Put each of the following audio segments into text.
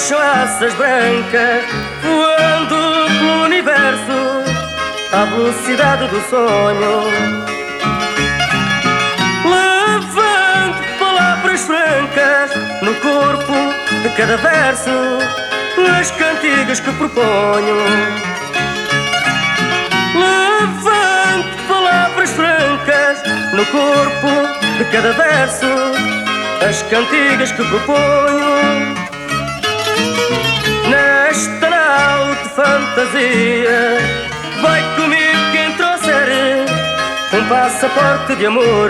são asas brancas voando pelo universo à velocidade do sonho. Levando palavras francas no corpo de cada verso, nas cantigas que proponho. Levando palavras francas no corpo de cada verso, as cantigas que proponho. Nesta nau de fantasia, vai comigo quem trouxer um passaporte de amor,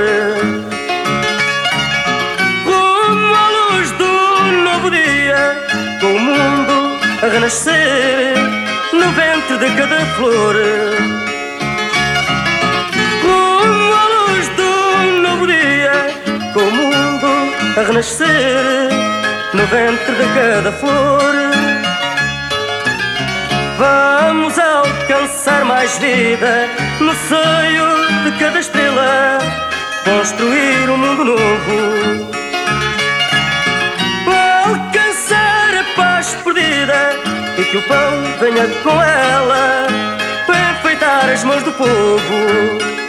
rumo à luz do novo dia, com o mundo a renascer no ventre de cada flor. Rumo à luz do novo dia, com o mundo a renascer no ventre de cada flor. Vamos alcançar mais vida no seio de cada estrela, construir um mundo novo. Alcançar a paz perdida e que o pão venha com ela para enfeitar as mãos do povo.